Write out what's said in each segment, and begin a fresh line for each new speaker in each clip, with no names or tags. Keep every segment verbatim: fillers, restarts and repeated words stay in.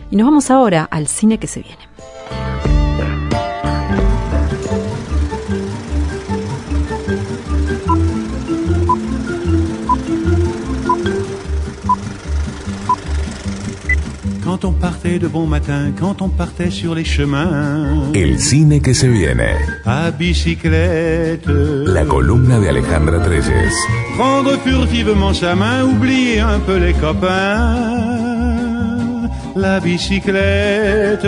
Y nos vamos ahora al cine que se viene.
Quand on partait de bon matin, quand on partait sur les chemins.
El cine que se viene.
À bicyclette.
La columna de Alejandra Trelles.
Prendre furtivement sa main, oublier un peu les copains. La bicyclette.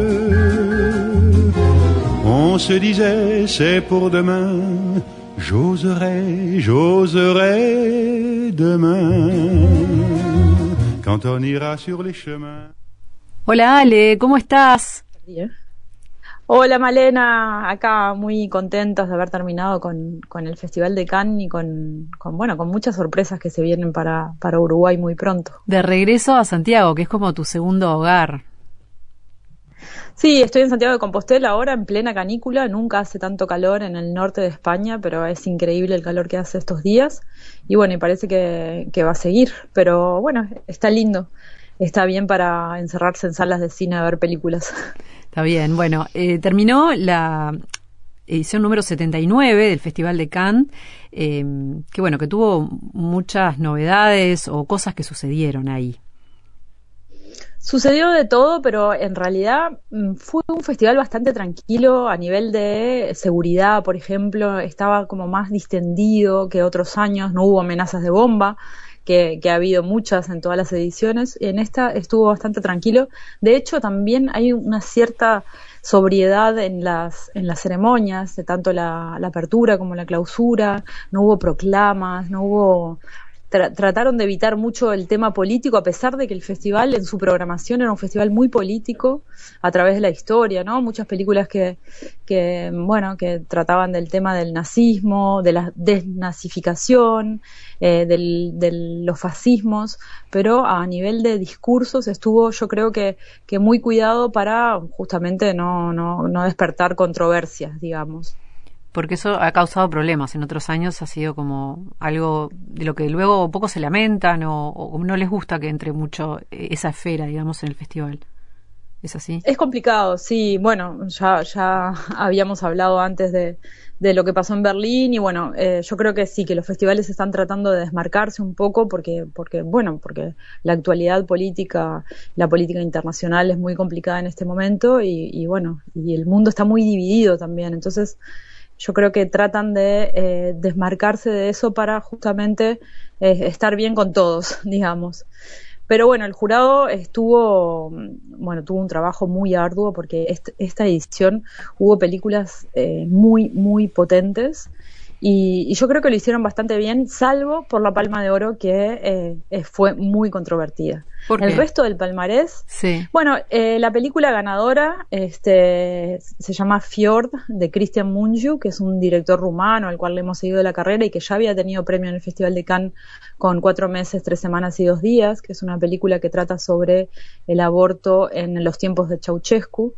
On se disait, c'est pour demain. J'oserai, j'oserai demain. Quand on ira sur les chemins.
Hola Ale, ¿cómo estás?
Hola Malena, acá muy contentos de haber terminado con, con el Festival de Cannes y con, con bueno, con muchas sorpresas que se vienen para, para Uruguay muy pronto.
De regreso a Santiago, que es como tu segundo hogar.
Sí, estoy en Santiago de Compostela ahora, en plena canícula. Nunca hace tanto calor en el norte de España, pero es increíble el calor que hace estos días. Y bueno, y parece que, que va a seguir. Pero bueno, está lindo. Está bien para encerrarse en salas de cine a ver películas.
Está bien. Bueno, eh, terminó la edición número setenta y nueve del Festival de Cannes, eh, que bueno, que tuvo muchas novedades o cosas que sucedieron ahí.
Sucedió de todo, pero en realidad fue un festival bastante tranquilo a nivel de seguridad, por ejemplo, estaba como más distendido que otros años, no hubo amenazas de bomba, que, que ha habido muchas en todas las ediciones, en esta estuvo bastante tranquilo. De hecho, también hay una cierta sobriedad en las en las ceremonias, de tanto la, la apertura como la clausura, no hubo proclamas, no hubo... Tra- trataron de evitar mucho el tema político, a pesar de que el festival en su programación era un festival muy político a través de la historia, ¿no? Muchas películas que, que bueno, que trataban del tema del nazismo, de la desnazificación, eh, del, de los fascismos, pero a nivel de discursos estuvo, yo creo que, que muy cuidado para justamente no, no, no despertar controversias, digamos.
Porque eso ha causado problemas. En otros años ha sido como algo de lo que luego poco se lamentan o, o no les gusta que entre mucho esa esfera, digamos, en el festival. ¿Es así?
Es complicado, sí. Bueno, ya ya habíamos hablado antes de, de lo que pasó en Berlín y bueno, eh, yo creo que sí, que los festivales están tratando de desmarcarse un poco porque, porque bueno, porque la actualidad política, la política internacional es muy complicada en este momento y, y bueno, y el mundo está muy dividido también. Entonces, yo creo que tratan de eh, desmarcarse de eso para justamente eh, estar bien con todos, digamos. Pero bueno, el jurado estuvo, bueno, tuvo un trabajo muy arduo porque est- esta edición hubo películas eh, muy, muy potentes y, y yo creo que lo hicieron bastante bien, salvo por la Palma de Oro que eh, fue muy controvertida.
¿Por qué?
El resto del palmarés,
sí.
Bueno, eh, la película ganadora este, se llama Fjord, de Cristian Mungiu, que es un director rumano al cual le hemos seguido la carrera y que ya había tenido premio en el Festival de Cannes con Cuatro meses, tres semanas y dos días, que es una película que trata sobre el aborto en los tiempos de Ceausescu.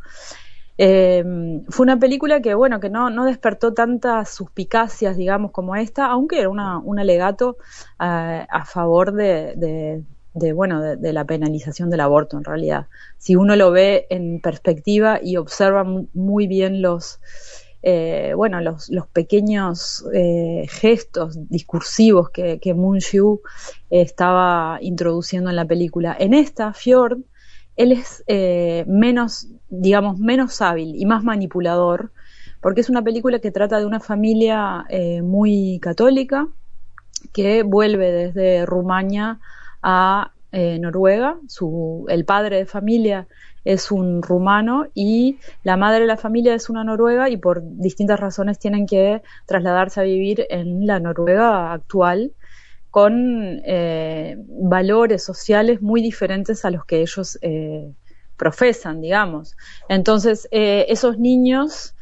Eh, fue una película que, bueno, que no, no despertó tantas suspicacias, digamos, como esta, aunque era una, un alegato uh, a favor de... de de bueno de, de la penalización del aborto en realidad. Si uno lo ve en perspectiva y observa mu- muy bien los eh, bueno los, los pequeños eh, gestos discursivos que, que Mungiu eh, estaba introduciendo en la película. En esta, Fjord, él es eh, menos, digamos, menos hábil y más manipulador, porque es una película que trata de una familia eh, muy católica que vuelve desde Rumania a eh, Noruega. Su, el padre de familia es un rumano y la madre de la familia es una noruega y por distintas razones tienen que trasladarse a vivir en la Noruega actual con eh, valores sociales muy diferentes a los que ellos eh, profesan, digamos. Entonces, eh, esos niños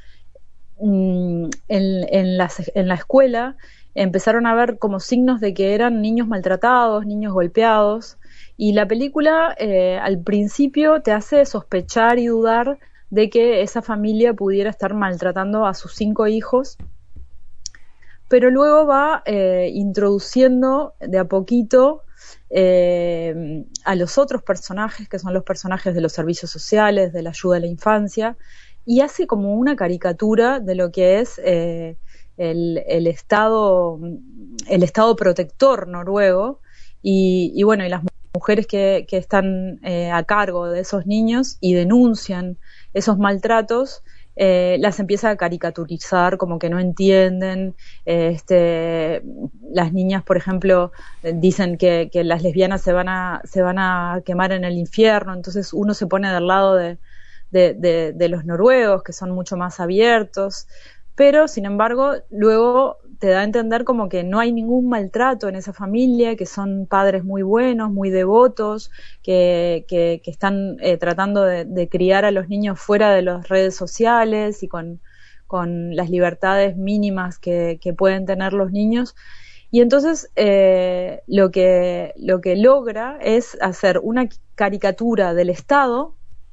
mmm, en, en, las, en la escuela empezaron a ver como signos de que eran niños maltratados, niños golpeados, y la película eh, al principio te hace sospechar y dudar de que esa familia pudiera estar maltratando a sus cinco hijos, pero luego va eh, introduciendo de a poquito eh, a los otros personajes, que son los personajes de los servicios sociales, de la ayuda a la infancia, y hace como una caricatura de lo que es eh, el, el Estado, el Estado protector noruego, y, y bueno, y las mujeres que, que están eh, a cargo de esos niños y denuncian esos maltratos, eh, las empieza a caricaturizar, como que no entienden. Eh, este, las niñas, por ejemplo, eh, dicen que, que las lesbianas se van a, se van a quemar en el infierno, entonces uno se pone del lado de, de, de, de los noruegos, que son mucho más abiertos, pero sin embargo luego te da a entender como que no hay ningún maltrato en esa familia, que son padres muy buenos, muy devotos, que, que, que están eh, tratando de, de criar a los niños fuera de las redes sociales y con, con las libertades mínimas que, que pueden tener los niños. Y entonces eh, lo que, lo que logra es hacer una caricatura del Estado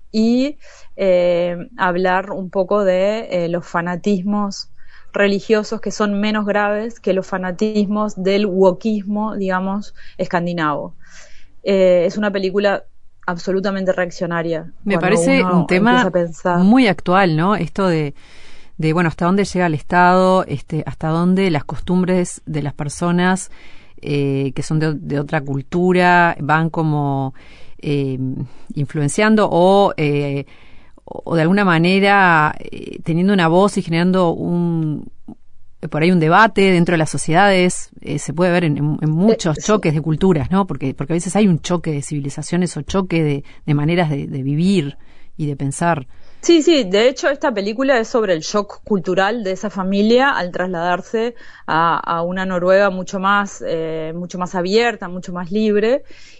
y eh, hablar un poco de eh, los fanatismos religiosos, que son menos graves que los fanatismos del wokismo, digamos, escandinavo. Eh, es una película absolutamente reaccionaria.
Me parece un tema muy actual, ¿no? Esto de, de, bueno, hasta dónde llega el Estado, este, hasta dónde las costumbres de las personas eh, que son de, de otra cultura van como eh, influenciando o... Eh, o de alguna manera eh, teniendo una voz y generando un por ahí un debate dentro de las sociedades. Eh, se puede ver en, en, en muchos choques de culturas, ¿no? Porque porque a veces hay un choque de civilizaciones o choque de, de maneras de, de vivir y de pensar.
Sí, sí, de hecho esta película es sobre el shock cultural de esa familia al trasladarse a, a una Noruega mucho más, eh, mucho más abierta, mucho más libre,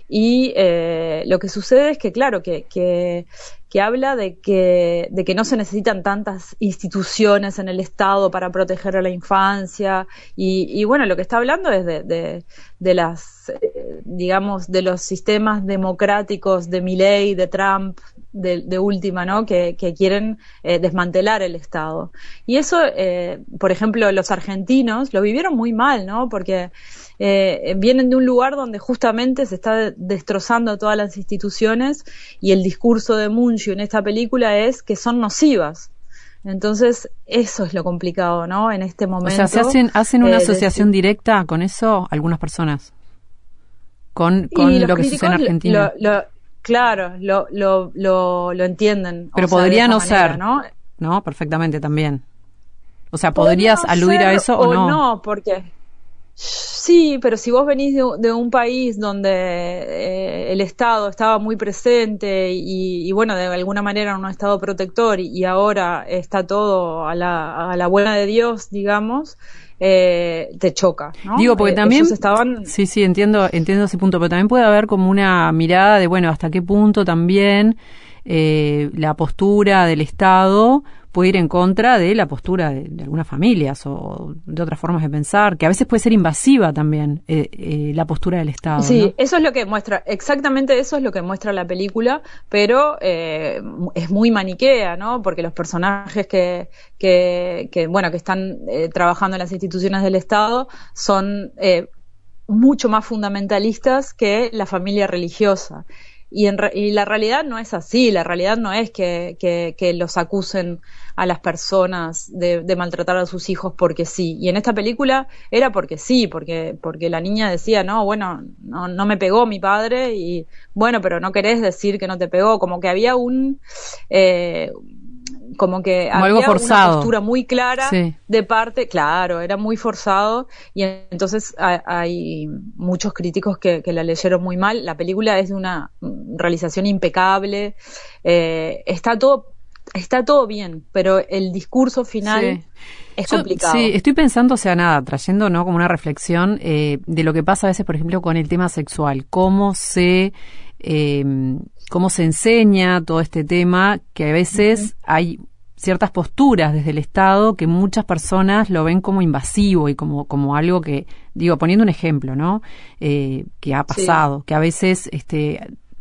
y eh, lo que sucede es que, claro, que, que, que habla de que, de que no se necesitan tantas instituciones en el Estado para proteger a la infancia, y, y bueno, lo que está hablando es de, de, de las, eh, digamos, de los sistemas democráticos de Milei, de Trump, De, de última, ¿no? Que, que quieren eh, desmantelar el Estado. Y eso, eh, por ejemplo, los argentinos lo vivieron muy mal, ¿no? Porque eh, vienen de un lugar donde justamente se está de- destrozando todas las instituciones, y el discurso de Mungiu en esta película es que son nocivas. Entonces, eso es lo complicado, ¿no? En este momento.
O sea, ¿se hacen, hacen una
eh,
asociación
decir-
directa con eso algunas personas? Con, con
y los
lo que sucede en
críticos
Argentina.
lo- lo- Claro, lo, lo, lo, lo entienden.
Pero
o sea,
podría
de esa
no
manera,
ser,
¿no?
¿no? Perfectamente también. O sea,
Podría
¿podrías
no
aludir a
ser
eso o no?
no, porque sí, pero si vos venís de, de un país donde eh, el Estado estaba muy presente y, y bueno, de alguna manera un Estado protector, y, y ahora está todo a la, a la buena de Dios, digamos, eh, te choca, ¿no?
Digo, porque
Eh,
también,
ellos estaban...
sí, sí, entiendo, entiendo ese punto, pero también puede haber como una mirada de, bueno, hasta qué punto también eh, la postura del Estado puede ir en contra de la postura de, de algunas familias o de otras formas de pensar, que a veces puede ser invasiva también eh, eh, la postura del Estado.
Sí,
¿no?
eso es lo que muestra, exactamente eso es lo que muestra la película, pero eh, es muy maniquea, ¿no? Porque los personajes que, que, que bueno, que están eh, trabajando en las instituciones del Estado son eh, mucho más fundamentalistas que la familia religiosa. Y, en re- y la realidad no es así, la realidad no es que, que, que los acusen a las personas de, de maltratar a sus hijos porque sí. Y en esta película era porque sí, porque, porque la niña decía, no, bueno, no, no me pegó mi padre, y bueno, pero no querés decir que no te pegó, como que había un... Eh, como que
Como
había
algo forzado.
una postura muy clara
Sí.
de parte, claro, era muy forzado, y entonces hay, hay muchos críticos que, que la leyeron muy mal. La película es de una realización impecable, eh, está todo está todo bien, pero el discurso final
Sí.
es
Yo,
complicado.
sí, estoy pensando, o sea, nada, trayendo, ¿no?, como una reflexión eh, de lo que pasa a veces, por ejemplo, con el tema sexual, cómo se eh, cómo se enseña todo este tema, que a veces uh-huh. hay ciertas posturas desde el Estado que muchas personas lo ven como invasivo y como como algo que, digo, poniendo un ejemplo, ¿no?, eh, que ha pasado, sí. que a veces este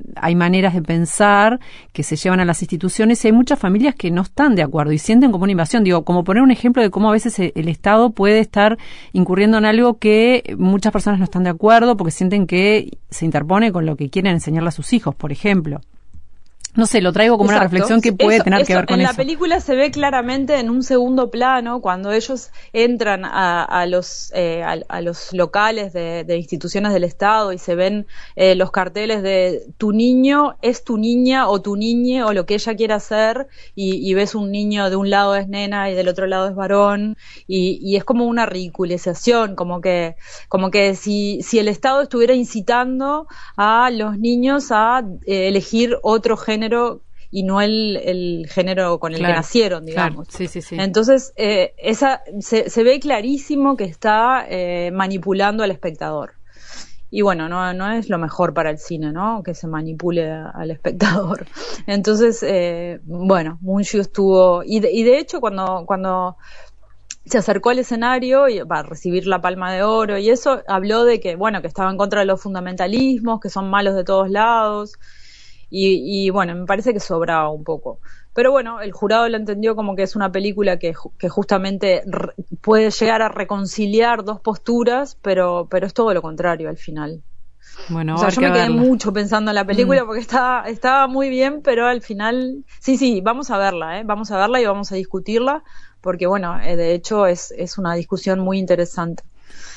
hay maneras de pensar que se llevan a las instituciones y hay muchas familias que no están de acuerdo y sienten como una invasión. Digo, como poner un ejemplo de cómo a veces el Estado puede estar incurriendo en algo que muchas personas no están de acuerdo porque sienten que se interpone con lo que quieren enseñarle a sus hijos, por ejemplo. No sé, lo traigo como
Exacto.
Una reflexión que puede
eso,
tener
eso,
que ver con
en
eso.
En la película se ve claramente en un segundo plano cuando ellos entran a, a los eh, a, a los locales de, de instituciones del Estado y se ven eh, los carteles de tu niño es tu niña o tu niñe o lo que ella quiera hacer y, y ves un niño de un lado es nena y del otro lado es varón y, y es como una ridiculización, como que como que si, si el Estado estuviera incitando a los niños a eh, elegir otro género y no el, el género con el
claro,
que nacieron, digamos.
Claro, sí, sí, sí.
Entonces, eh, esa se, se ve clarísimo que está eh, manipulando al espectador. Y bueno, no, no es lo mejor para el cine, ¿no? Que se manipule a, al espectador. Entonces, eh, bueno, Mungiu estuvo... Y de, y de hecho, cuando... cuando se acercó al escenario y, para recibir la Palma de Oro y eso, habló de que, bueno, que estaba en contra de los fundamentalismos, que son malos de todos lados. Y, y bueno, me parece que sobraba un poco. Pero bueno, el jurado lo entendió como que es una película que, que justamente re, puede llegar a reconciliar dos posturas, pero, pero es todo lo contrario al final.
Bueno,
o sea, yo me quedé
verla.
mucho pensando en la película
mm.
porque estaba, estaba muy bien, pero al final, sí, sí, vamos a verla, ¿eh? Vamos a verla y vamos a discutirla, porque bueno, eh, de hecho es, es una discusión muy interesante.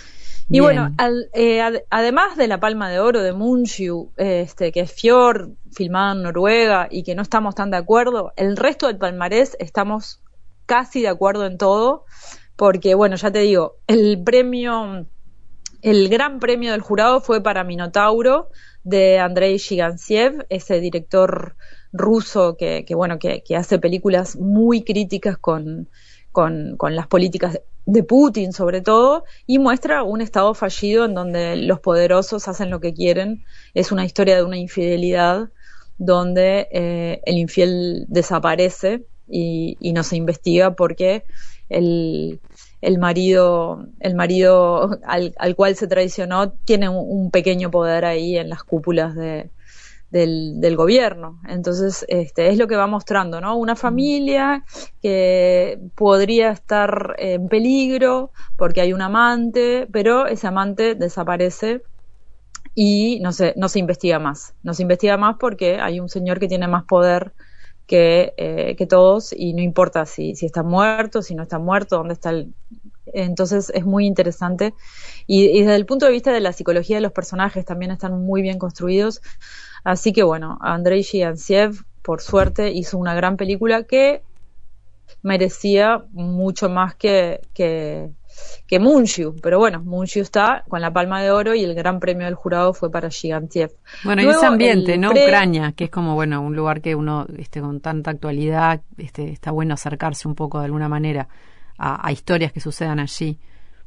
Y
Bien.
bueno, al, eh, ad, además de la Palma de Oro de Mungiu, este, que es Fjord, filmada en Noruega, y que no estamos tan de acuerdo, el resto del palmarés estamos casi de acuerdo en todo, porque bueno, ya te digo, el premio, el gran premio del jurado fue para Minotauro, de Andrei Zhigantsev, ese director ruso que, que bueno, que, que hace películas muy críticas con, con, con las políticas de Putin sobre todo, y muestra un estado fallido en donde los poderosos hacen lo que quieren. Es una historia de una infidelidad donde eh, el infiel desaparece y, y no se investiga porque el, el marido, el marido al, al cual se traicionó tiene un, un pequeño poder ahí en las cúpulas de Del, del gobierno. Entonces, este, es lo que va mostrando, ¿no? Una familia que podría estar en peligro porque hay un amante, pero ese amante desaparece y no se, no se investiga más. No se investiga más porque hay un señor que tiene más poder que, eh, que todos y no importa si, si está muerto, si no está muerto, dónde está el... Entonces es muy interesante y, y desde el punto de vista de la psicología de los personajes también están muy bien construidos. Así que bueno, Andrei Zhigantsev, por suerte, hizo una gran película que merecía mucho más que, que, que Mungiu. Pero bueno, Mungiu está con la Palma de Oro y el gran premio del jurado fue para Zhigantsev.
Bueno,
Luego,
y ese ambiente, ¿no?
pre...
Ucrania, que es como, bueno, un lugar que uno, este, con tanta actualidad, este, está bueno acercarse un poco de alguna manera a, a historias que sucedan allí.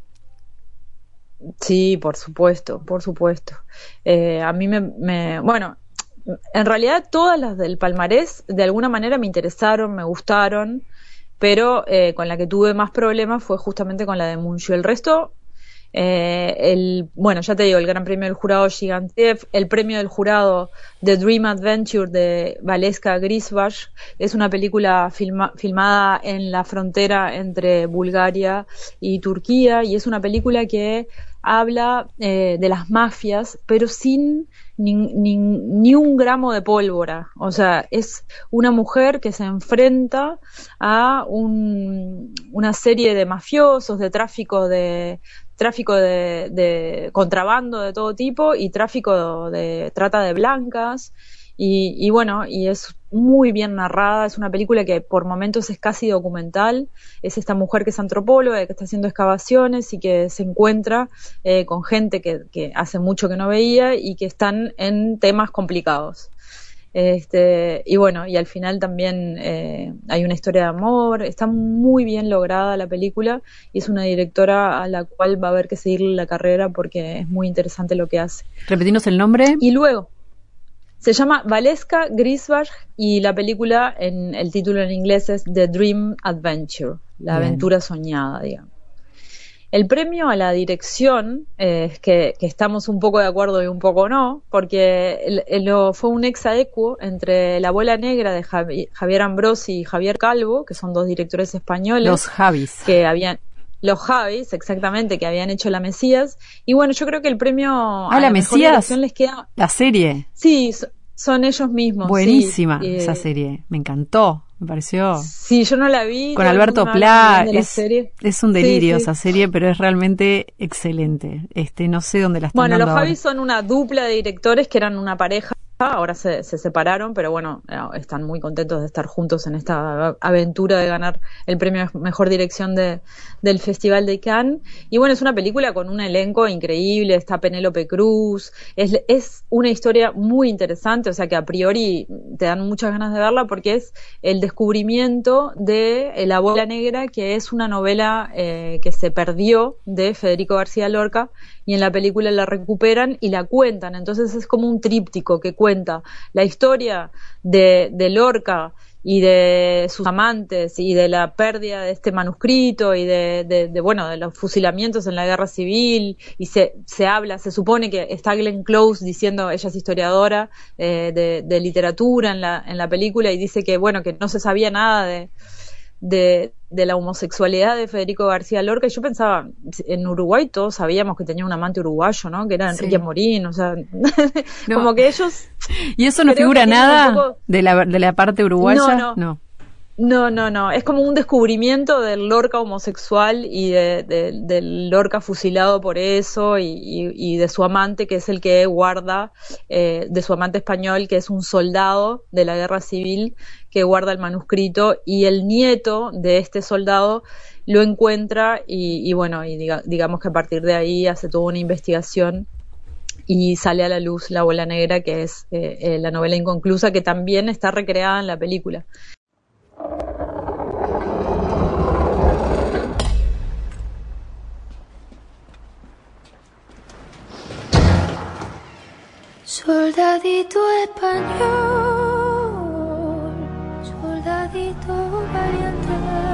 Sí, por supuesto, por supuesto. Eh, a mí me, me... Bueno, en realidad todas las del palmarés de alguna manera me interesaron, me gustaron, pero eh, con la que tuve más problemas fue justamente con la de Mungiu. El resto, eh, el, bueno, ya te digo, el gran premio del jurado Zhigantsev, el premio del jurado The Dream Adventure de Valeska Grisbash, es una película filma, filmada en la frontera entre Bulgaria y Turquía, y es una película que habla eh, de las mafias, pero sin ni, ni, ni un gramo de pólvora. O sea, es una mujer que se enfrenta a un, una serie de mafiosos, de tráfico de tráfico de, de contrabando de todo tipo y tráfico de trata de blancas. Y, y bueno, y es muy bien narrada, es una película que por momentos es casi documental. Es esta mujer que es antropóloga, que está haciendo excavaciones y que se encuentra eh, con gente que, que hace mucho que no veía y que están en temas complicados. Este, y bueno, y al final también eh, hay una historia de amor. Está muy bien lograda la película y es una directora a la cual va a haber que seguirle la carrera porque es muy interesante lo que hace.
Repetimos el nombre.
Y luego se llama Valeska Grisbash y la película, en el título en inglés es The Dream Adventure, la
Bien.
aventura soñada, digamos. El premio a la dirección, eh, es que, que estamos un poco de acuerdo y un poco no, porque el, el, lo, fue un ex aequo entre La Abuela Negra de Javi, Javier Ambrosi y Javier Calvo, que son dos directores españoles.
Los Javis.
Que habían, los Javis, exactamente, que habían hecho La Mesías. Y bueno, yo creo que el premio
ah,
a
la,
la
Mesías,
mejor dirección les queda...
La serie.
Sí, son ellos mismos.
Buenísima
sí.
esa
eh,
serie, me encantó. Me pareció.
Sí, yo no la vi.
Con Alberto Pla, es, es un delirio
sí, sí.
esa serie, pero es realmente excelente. Este, no sé dónde la están
bueno,
dando
los
ahora.
Javis son una dupla de directores que eran una pareja, ahora se, se separaron, pero bueno, están muy contentos de estar juntos en esta aventura de ganar el premio a Mejor Dirección de, del Festival de Cannes. Y bueno, es una película con un elenco increíble, está Penélope Cruz, es, es una historia muy interesante, o sea que a priori te dan muchas ganas de verla porque es el descubrimiento de La Abuela Negra, que es una novela eh, que se perdió de Federico García Lorca, y en la película la recuperan y la cuentan. Entonces es como un tríptico que cuenta la historia de, de Lorca y de sus amantes y de la pérdida de este manuscrito y de, de, de bueno, de los fusilamientos en la guerra civil, y se, se habla, se supone que está Glenn Close diciendo, ella es historiadora eh, de, de literatura en la, en la película, y dice que bueno, que no se sabía nada de De, de la homosexualidad de Federico García Lorca, y yo pensaba, en Uruguay todos sabíamos que tenía un amante uruguayo, ¿no? Que era Enrique
sí.
Morín, o sea,
no.
como que ellos...
¿Y eso no figura nada poco... de, la, de la parte uruguaya?
No, no.
no.
No, no, no. Es como un descubrimiento del Lorca homosexual y de, de, del Lorca fusilado por eso, y, y, y de su amante, que es el que guarda, eh, de su amante español, que es un soldado de la guerra civil que guarda el manuscrito, y el nieto de este soldado lo encuentra y, y bueno, y diga, digamos que a partir de ahí hace toda una investigación y sale a la luz La Abuela Negra, que es eh, eh, la novela inconclusa, que también está recreada en la película.
Soldadito español, soldadito valiente,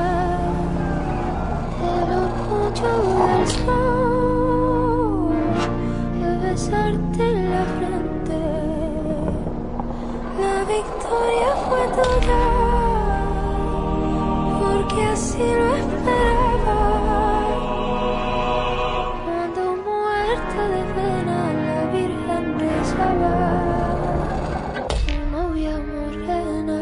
del orgullo del sol, de besarte en la frente, la victoria fue tuya, porque así lo esperaba, cuando muerta de pena la Virgen rezaba, novia morena.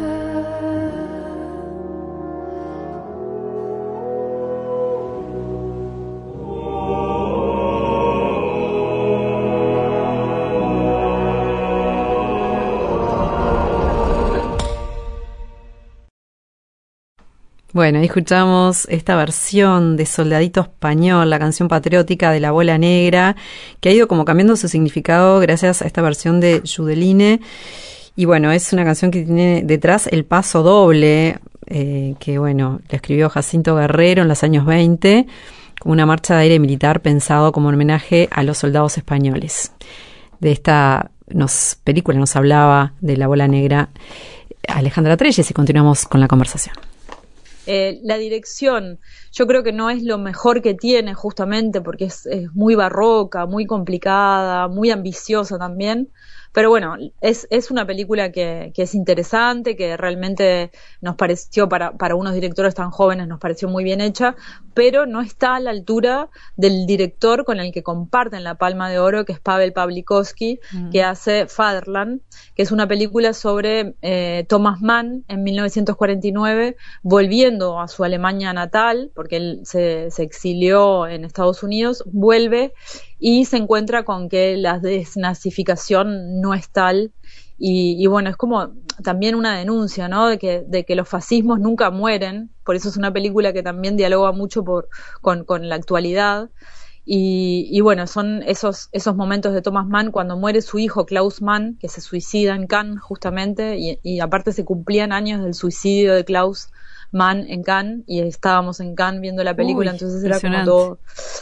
Bueno, ahí escuchamos esta versión de Soldadito Español, la canción patriótica de La Abuela Negra, que ha ido como cambiando su significado gracias a esta versión de Judeline. Y bueno, es una canción que tiene detrás el paso doble, eh, que bueno, la escribió Jacinto Guerrero en los años veinte, como una marcha de aire militar pensado como homenaje a los soldados españoles. De esta nos, película nos hablaba de La Abuela Negra Alejandra Trelles, y continuamos con la conversación.
Eh, la dirección, yo creo que no es lo mejor que tiene, justamente porque es, es muy barroca, muy complicada, muy ambiciosa también. Pero bueno, es, es una película que, que es interesante, que realmente nos pareció, para, para unos directores tan jóvenes, nos pareció muy bien hecha, pero no está a la altura del director con el que comparten la Palma de Oro, que es Pavel Pawlikowski, mm. que hace Fatherland, que es una película sobre eh, Thomas Mann en mil novecientos cuarenta y nueve, volviendo a su Alemania natal, porque él se, se exilió en Estados Unidos, vuelve y se encuentra con que la desnazificación no es tal, y, y bueno, es como también una denuncia, ¿no? De que, de que los fascismos nunca mueren, por eso es una película que también dialoga mucho por, con, con la actualidad, y, y bueno, son esos, esos momentos de Thomas Mann cuando muere su hijo Klaus Mann, que se suicida en Cannes justamente, y, y aparte se cumplían años del suicidio de Klaus Mann en Cannes, y estábamos en Cannes viendo la película. Uy, entonces era como todo...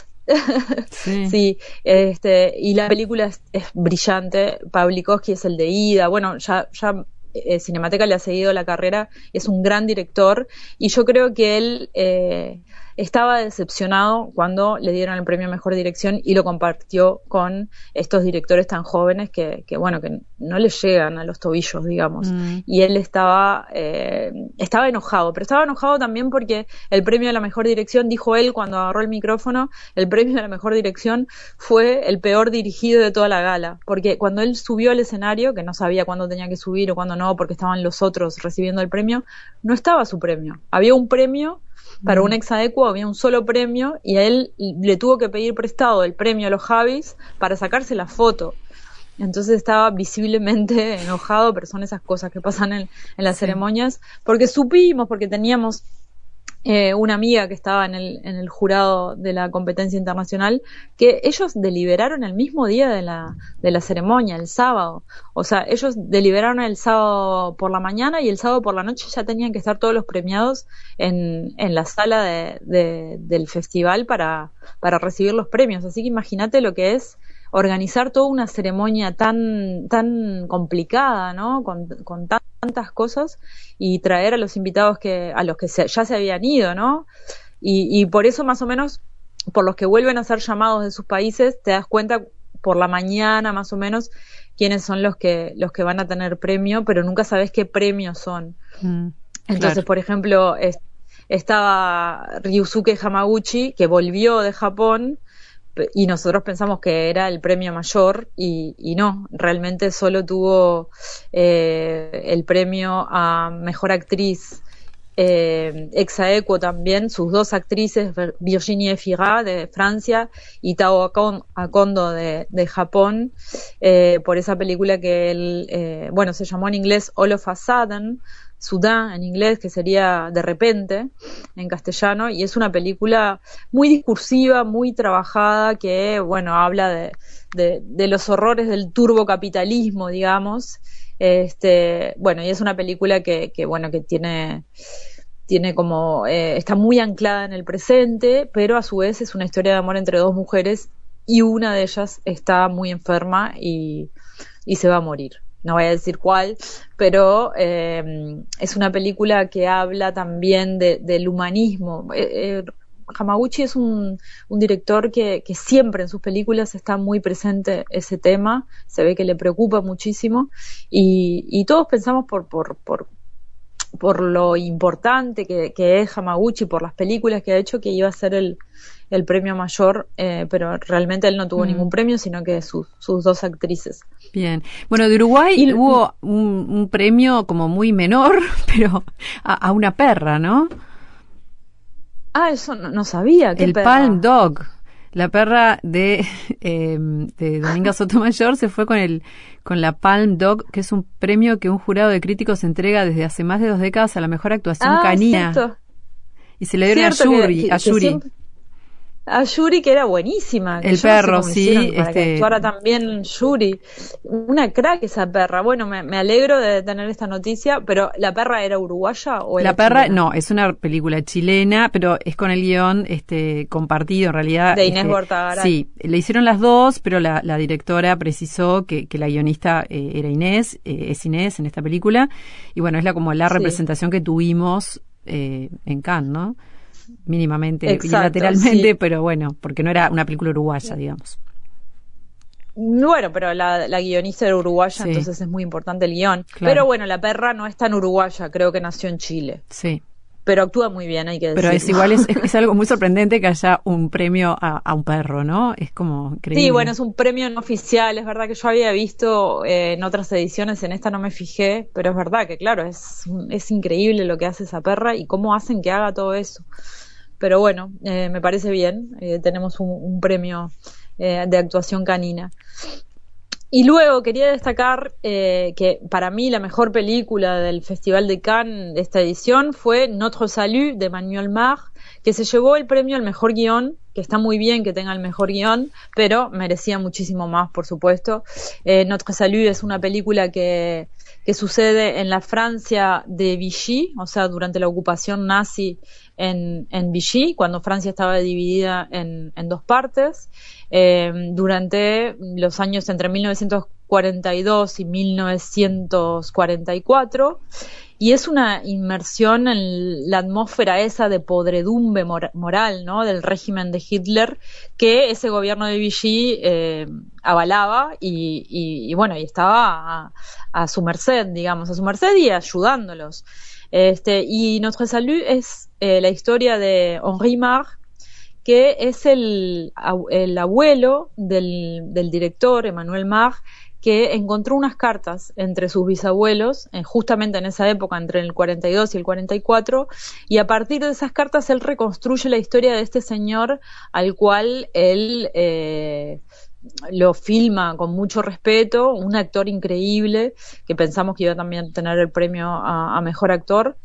sí, sí este, y la película es, es brillante. Pawlikowski es el de Ida, bueno, ya, ya eh, Cinemateca le ha seguido la carrera, es un gran director, y yo creo que él eh, estaba decepcionado cuando le dieron el premio a Mejor Dirección y lo compartió con estos directores tan jóvenes que, que bueno, que no les llegan a los tobillos, digamos. Mm. Y él estaba, eh, estaba enojado, pero estaba enojado también porque el premio a la Mejor Dirección, dijo él cuando agarró el micrófono, el premio a la Mejor Dirección fue el peor dirigido de toda la gala, porque cuando él subió al escenario, que no sabía cuándo tenía que subir o cuándo no, porque estaban los otros recibiendo el premio, no estaba su premio. Había un premio para un exaequo, había un solo premio y a él le tuvo que pedir prestado el premio a los Javis para sacarse la foto. Entonces estaba visiblemente enojado, pero son esas cosas que pasan en, en las sí. ceremonias, porque supimos, porque teníamos eh, una amiga que estaba en el, en el jurado de la competencia internacional, que ellos deliberaron el mismo día de la, de la ceremonia, el sábado. O sea, ellos deliberaron el sábado por la mañana y el sábado por la noche ya tenían que estar todos los premiados en, en la sala de, de, del festival para, para recibir los premios. Así que imagínate lo que es organizar toda una ceremonia tan tan complicada, ¿no? Con, con tantas cosas y traer a los invitados que a los que se, ya se habían ido, ¿no? Y, y por eso más o menos, por los que vuelven a ser llamados de sus países, te das cuenta por la mañana más o menos quiénes son los que los que van a tener premio, pero nunca sabes qué premios son. Mm, Entonces, claro. por ejemplo, es, estaba Ryusuke Hamaguchi, que volvió de Japón, y nosotros pensamos que era el premio mayor y, y no, realmente solo tuvo eh, el premio a Mejor Actriz eh, exaequo también, sus dos actrices, Virginie Efira de Francia y Tao Akondo de, de Japón, eh, por esa película que él, eh, bueno, se llamó en inglés All of a Sudden, Sudán en inglés, que sería de repente en castellano, y es una película muy discursiva, muy trabajada, que bueno, habla de, de, de los horrores del turbocapitalismo, digamos. Este, bueno, y es una película que, que bueno, que tiene tiene como eh, está muy anclada en el presente, pero a su vez es una historia de amor entre dos mujeres y una de ellas está muy enferma y, y se va a morir. No voy a decir cuál, pero eh, es una película que habla también de, del humanismo. Eh, eh, Hamaguchi es un, un director que, que siempre en sus películas está muy presente ese tema, se ve que le preocupa muchísimo y, y todos pensamos por, por, por, por lo importante que, que es Hamaguchi, por las películas que ha hecho, que iba a ser el, el premio mayor, eh, pero realmente él no tuvo mm. ningún premio, sino que sus, sus dos actrices.
Bien. Bueno, de Uruguay y, hubo un, un premio como muy menor, pero a, a una perra, ¿no?
Ah, eso no, no sabía. ¿Qué
el
perra?
Palm Dog. La perra de, eh, de Dominga Sotomayor se fue con el con la Palm Dog, que es un premio que un jurado de críticos entrega desde hace más de dos décadas a la mejor actuación
ah,
canina.
Cierto.
Y se le dieron a Yuri.
Que, que,
a Yuri.
Que siempre... A Yuri, que era buenísima. Que
el perro, no sé sí.
Para
este...
que actuara también Yuri. Una crack esa perra. Bueno, me, me alegro de tener esta noticia, pero ¿la perra era uruguaya o era
La perra,
chilena?
no, es una película chilena, pero es con el guión este, compartido, en realidad.
De Inés
este,
Bortagaray.
Sí, le hicieron las dos, pero la, la directora precisó que, que la guionista eh, era Inés, eh, es Inés en esta película, y bueno, es la como la sí. representación que tuvimos eh, en Cannes, ¿no? Mínimamente,
Exacto,
bilateralmente,
sí.
pero bueno, porque no era una película uruguaya, digamos.
Bueno, pero la, la guionista era uruguaya, sí. entonces es muy importante el guión. Claro. Pero bueno, la perra no es tan uruguaya, creo que nació en Chile.
Sí.
Pero actúa muy bien, hay que decirlo.
Pero es igual, es, es algo muy sorprendente que haya un premio a, a un perro, ¿no? Es como increíble.
Sí, bueno, es un premio no oficial, es verdad que yo había visto eh, en otras ediciones, en esta no me fijé, pero es verdad que claro, es, es increíble lo que hace esa perra y cómo hacen que haga todo eso. Pero bueno, eh, me parece bien, eh, tenemos un, un premio eh, de actuación canina. Y luego quería destacar eh, que para mí la mejor película del Festival de Cannes de esta edición fue Notre Salut de Manuel Mar, que se llevó el premio al mejor guión, que está muy bien que tenga el mejor guión, pero merecía muchísimo más, por supuesto. Eh, Notre Salut es una película que, que sucede en la Francia de Vichy, o sea, durante la ocupación nazi en, en Vichy, cuando Francia estaba dividida en, en dos partes, eh, durante los años entre mil novecientos cuarenta y dos y mil novecientos cuarenta y cuatro, y es una inmersión en la atmósfera esa de podredumbre mor- moral, ¿no?, del régimen de Hitler, que ese gobierno de Vichy eh, avalaba y, y, y bueno, y estaba a, a su merced, digamos, a su merced y ayudándolos. Este, y Notre Salut es eh, la historia de Henri Marre, que es el, el abuelo del, del director Emmanuel Marre, que encontró unas cartas entre sus bisabuelos, eh, justamente en esa época, entre el cuarenta y dos y el cuarenta y cuatro, y a partir de esas cartas él reconstruye la historia de este señor al cual él eh, lo filma con mucho respeto, un actor increíble, que pensamos que iba también a tener el premio a, a mejor actor,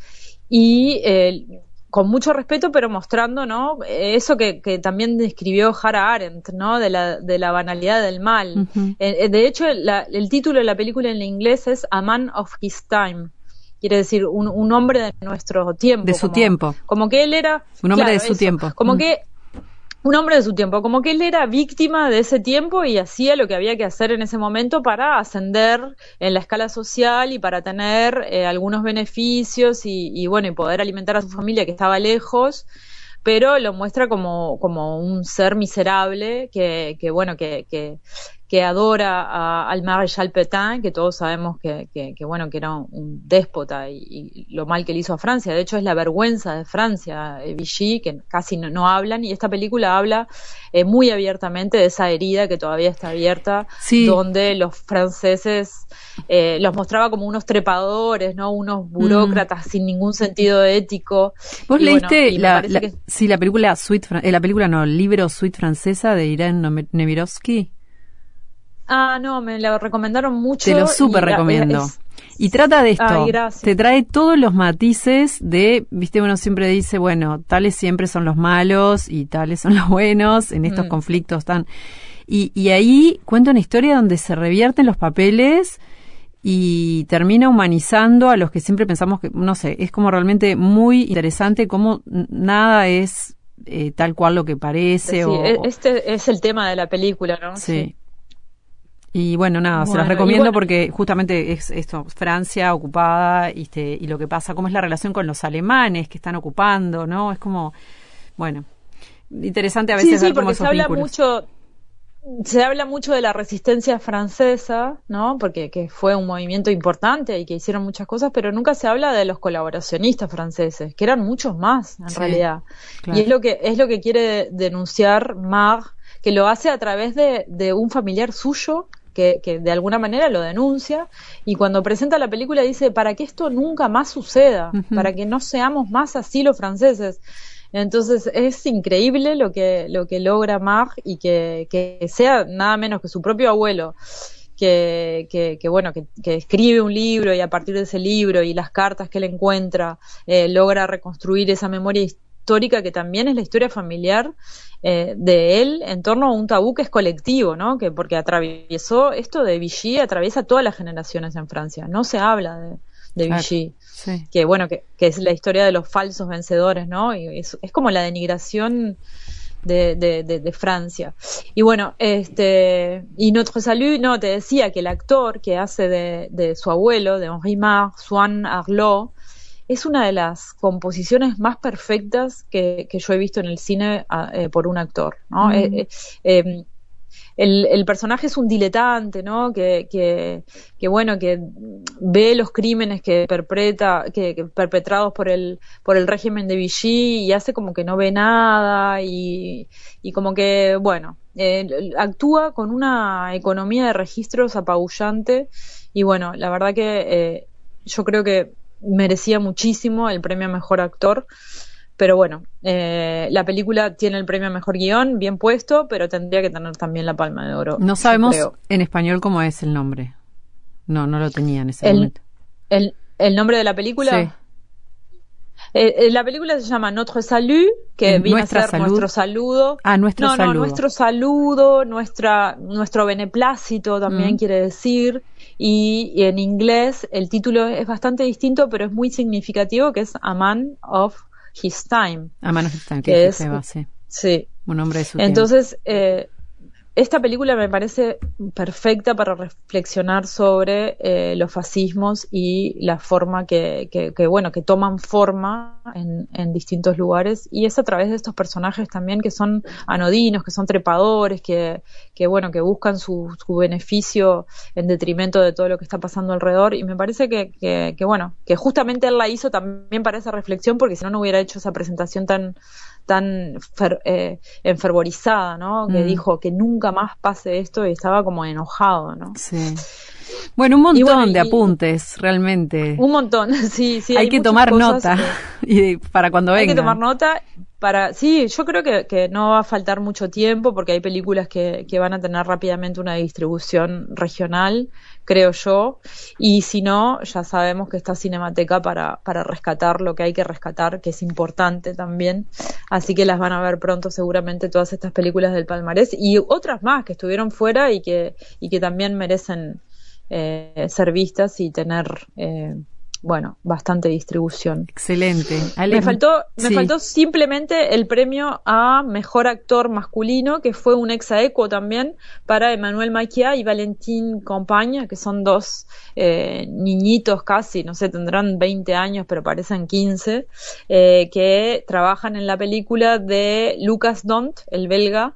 y eh, con mucho respeto, pero mostrando, ¿no?, eso que, que también describió Hannah Arendt, ¿no?, de la, de la banalidad del mal. Uh-huh. Eh, de hecho, la, el título de la película en inglés es A Man of His Time. Quiere decir, un, un hombre de nuestro tiempo.
De su
como,
tiempo.
Como que él era...
Un hombre
claro,
de su
eso,
tiempo.
Como
uh-huh.
que... Un hombre de su tiempo, como que él era víctima de ese tiempo y hacía lo que había que hacer en ese momento para ascender en la escala social y para tener eh, algunos beneficios y, y bueno, y poder alimentar a su familia que estaba lejos, pero lo muestra como, como un ser miserable que, que bueno, que, que, que adora a, al Maréchal Pétain, que todos sabemos que, que, que bueno, que era un déspota y, y lo mal que le hizo a Francia. De hecho, es la vergüenza de Francia, eh, Vichy, que casi no, no hablan, y esta película habla eh, muy abiertamente de esa herida que todavía está abierta, sí. donde los franceses eh, los mostraba como unos trepadores, ¿no?, unos burócratas mm. sin ningún sentido ético.
¿Vos
y
leíste
bueno,
la, la,
que...
sí, la película Suite, eh, la película no, el libro Suite Francesa de Irene Nemirovsky?
Ah, no, me la recomendaron mucho.
Te lo súper recomiendo. Es... Y trata de esto.
Ay,
te trae todos los matices de, viste, uno siempre dice, bueno, tales siempre son los malos y tales son los buenos en estos mm. conflictos tan... Y, y ahí cuenta una historia donde se revierten los papeles y termina humanizando a los que siempre pensamos que, no sé, es como realmente muy interesante cómo nada es eh, tal cual lo que parece.
Sí,
o,
este es el tema de la película, ¿no?
Sí. sí. Y bueno, nada, bueno, se las recomiendo bueno, porque justamente es esto, Francia ocupada y, este, y lo que pasa, cómo es la relación con los alemanes que están ocupando, ¿no? Es como, bueno, interesante a veces
sí, sí,
ver cómo
porque
esos
se habla
vínculos.
mucho, se habla mucho de la resistencia francesa, ¿no? Porque que fue un movimiento importante y que hicieron muchas cosas, pero nunca se habla de los colaboracionistas franceses, que eran muchos más en sí, realidad. Claro. Y es lo que es lo que quiere denunciar Marre, que lo hace a través de, de un familiar suyo. Que, que de alguna manera lo denuncia, y cuando presenta la película dice, para que esto nunca más suceda, uh-huh. para que no seamos más así los franceses. Entonces es increíble lo que, lo que logra Marre, y que, que sea nada menos que su propio abuelo, que, que, que bueno, que, que escribe un libro, y a partir de ese libro y las cartas que él encuentra, eh, logra reconstruir esa memoria histórica que también es la historia familiar Eh, de él en torno a un tabú que es colectivo, ¿no? Que porque atraviesó esto de Vichy, atraviesa todas las generaciones en Francia. No se habla de, de
claro,
Vichy,
sí.
que bueno, que, que es la historia de los falsos vencedores, ¿no? Y es, es como la denigración de, de, de, de Francia. Y bueno, este, y Notre Salut, no, te decía que el actor que hace de, de su abuelo, de Henri Marre, Swan Arlot, es una de las composiciones más perfectas que, que yo he visto en el cine eh, por un actor, ¿no? Mm. Eh, eh, el, el personaje es un diletante, ¿no? Que, que, que bueno, que ve los crímenes que perpetra, que, que perpetrados por el, por el régimen de Vichy, y hace como que no ve nada, y, y como que, bueno, eh, actúa con una economía de registros apabullante, y bueno, la verdad que eh, yo creo que merecía muchísimo el premio a mejor actor, pero bueno, eh, la película tiene el premio a mejor guión bien puesto, pero tendría que tener también la Palma de Oro.
No sabemos en español cómo es el nombre. No, no lo tenía en ese
el,
momento.
El, ¿El nombre de la película?
Sí.
Eh, la película se llama Notre Salut, que viene a ser
salud.
nuestro saludo.
Ah, nuestro
no,
saludo.
No, nuestro saludo, nuestra, nuestro beneplácito también mm. quiere decir. Y, y en inglés el título es bastante distinto, pero es muy significativo, que es A Man of His Time.
A Man of His Time, que,
que
es,
es,
va, sí.
sí.
Un hombre de su
Entonces, eh, esta película me parece perfecta para reflexionar sobre eh, los fascismos y la forma que, que, que bueno, que toman forma en, en distintos lugares, y es a través de estos personajes también que son anodinos, que son trepadores, que, que bueno, que buscan su, su beneficio en detrimento de todo lo que está pasando alrededor, y me parece que, que, que bueno, que justamente él la hizo también para esa reflexión, porque si no, no hubiera hecho esa presentación tan tan fer, eh, enfervorizada, ¿no? Que mm. dijo que nunca más pase esto, y estaba como enojado, ¿no?
Sí. Bueno, un montón
bueno,
de apuntes, realmente.
Un montón, sí, sí.
Hay, hay que tomar nota
que,
y para cuando venga.
Hay que tomar nota para, sí, yo creo que, que no va a faltar mucho tiempo, porque hay películas que, que van a tener rápidamente una distribución regional, creo yo, y si no, ya sabemos que está Cinemateca para, para rescatar lo que hay que rescatar, que es importante también, así que las van a ver pronto seguramente todas estas películas del palmarés, y otras más que estuvieron fuera y que, y que también merecen eh, ser vistas y tener... Eh, bueno, bastante distribución.
Excelente. Ale,
me faltó, me
sí.
faltó simplemente el premio a mejor actor masculino, que fue un ex aequo también para Emmanuel Maquia y Valentín Compaña, que son dos eh, niñitos casi, no sé, tendrán veinte años, pero parecen quince, eh, que trabajan en la película de Lucas Dont, el belga,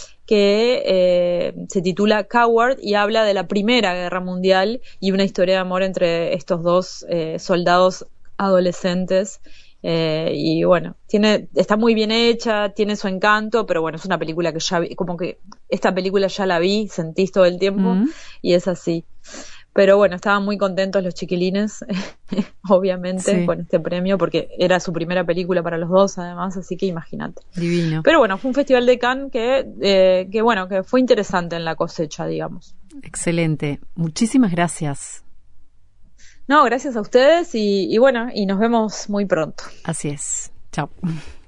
que eh, se titula Coward y habla de la Primera Guerra Mundial y una historia de amor entre estos dos eh, soldados adolescentes. Eh, y bueno, tiene, está muy bien hecha, tiene su encanto, pero bueno, es una película que ya vi, como que esta película ya la vi, sentís todo el tiempo, mm-hmm. y es así. Pero bueno, estaban muy contentos los chiquilines, obviamente, sí. con este premio, porque era su primera película para los dos, además, así que imagínate.
Divino.
Pero bueno, fue un festival de Cannes que, eh, que bueno, que fue interesante en la cosecha, digamos.
Excelente. Muchísimas gracias.
No, gracias a ustedes y, y bueno, y nos vemos muy pronto.
Así es. Chao.